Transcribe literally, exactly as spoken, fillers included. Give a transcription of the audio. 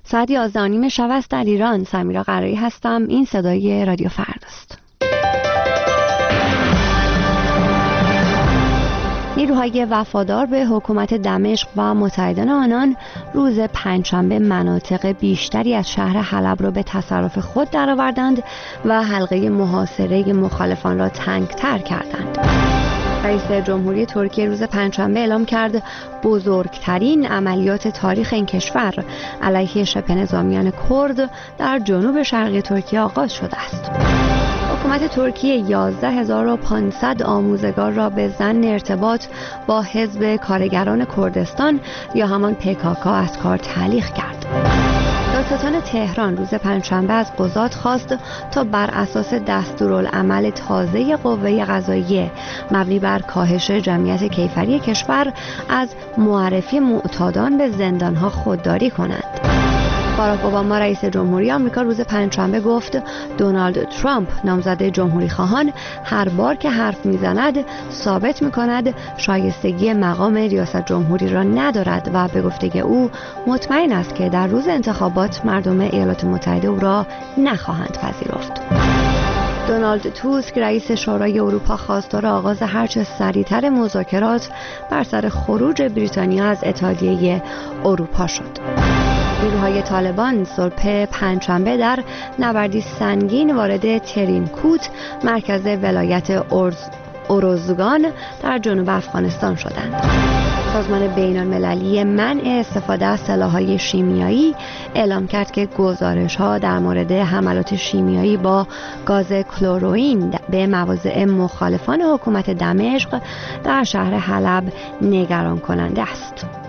ساعت یازده و نیم شب است در ایران. سمیرا قرایی هستم. این صدای رادیو فرداست. نیروهای وفادار به حکومت دمشق و متحدان آنان روز پنجشنبه مناطق بیشتری از شهر حلب را به تصرف خود درآوردند و حلقه محاصره مخالفان را تنگ‌تر کردند. رئیس جمهوری ترکیه روز پنجشنبه اعلام کرد بزرگترین عملیات تاریخ این کشور علیه شبه نظامیان کرد در جنوب شرقی ترکیه آغاز شده است. حکومت ترکیه یازده هزار و پانصد آموزگار را به ضمن ارتباط با حزب کارگران کردستان یا همان پکاکا از کار تعلیق کرد. دادستان تهران روز پنجشنبه از قضات خواست تا بر اساس دستورالعمل تازه قوه قضاییه مبنی بر کاهش جمعیت کیفری کشور از معرفی معتادان به زندانها خودداری کنند. باراک اوباما رئیس جمهوری آمریکا روز پنجشنبه گفت دونالد ترامپ نامزد جمهوری خواهان هر بار که حرف میزند ثابت میکند شایستگی مقام ریاست جمهوری را ندارد و به گفته او مطمئن است که در روز انتخابات مردم ایالات متحده او را نخواهند پذیرفت. دونالد توسک رئیس شورای اروپا خواستار آغاز هرچه سریعتر مذاکرات بر سر خروج بریتانیا از اتحادیه اروپا شد. نیروهای طالبان صبح پنجشنبه در نبردی سنگین وارد ترینکوت مرکز ولایت اوروزگان در جنوب افغانستان شدند. سازمان بین‌المللی منع استفاده از سلاح‌های شیمیایی اعلام کرد که گزارش‌ها در مورد حملات شیمیایی با گاز کلروئین به مواضع مخالفان حکومت دمشق در شهر حلب نگران کننده است.